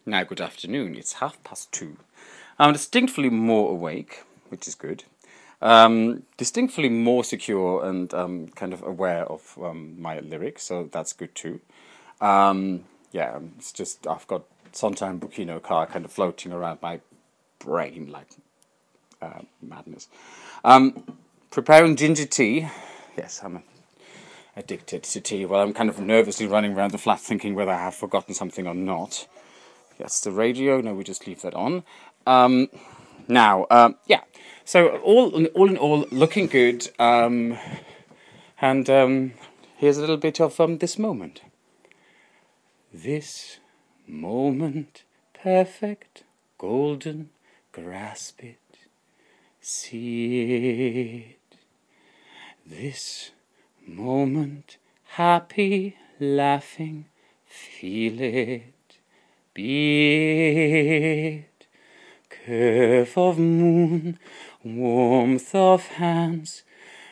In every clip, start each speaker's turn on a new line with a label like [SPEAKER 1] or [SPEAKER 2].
[SPEAKER 1] Now, good afternoon. It's 2:30. I'm distinctly more awake, which is good. Distinctly more secure and kind of aware of my lyrics, so that's good too. It's just I've got Sondheim Bukino Car kind of floating around my brain like madness. Preparing ginger tea. Yes, I'm addicted to tea. Well, I'm kind of nervously running around the flat thinking whether I have forgotten something or not. Yes, the radio. No, we just leave that on. So all in all, looking good. Here's a little bit of this moment. This moment, perfect, golden, grasp it, see it. This moment, happy, laughing, feel it. Be it curve of moon, warmth of hands,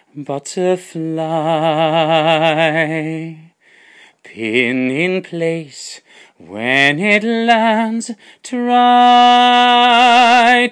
[SPEAKER 1] butterfly, pin in place when it lands. Try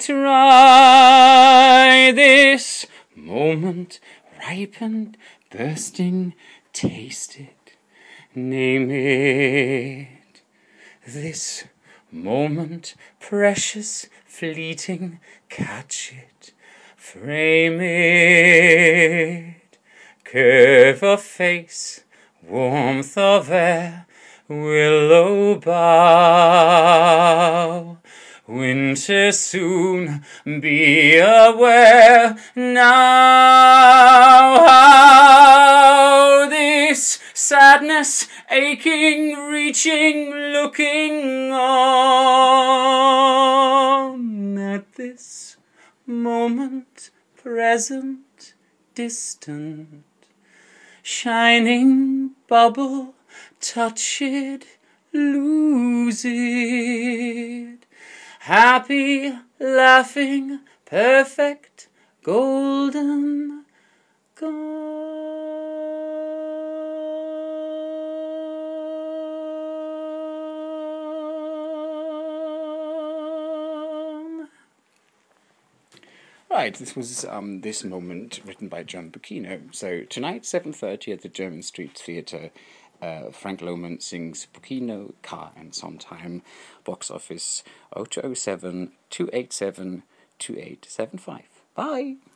[SPEAKER 1] this moment, ripened, bursting, taste it, name it. This moment, precious, fleeting, catch it, frame it. Curve of face, warmth of air, willow bough. Winter soon, be aware now how this sadness, aching, reaching, looking on at this moment, present, distant, shining bubble, touch it, lose it. Happy, laughing, perfect, golden, gone. Right, this was This Moment, written by John Bukino. So tonight, 7:30 at the German Street Theatre. Frank Lohman sings Bukino, Car and Sondheim. Box office 0207 287 2875. Bye!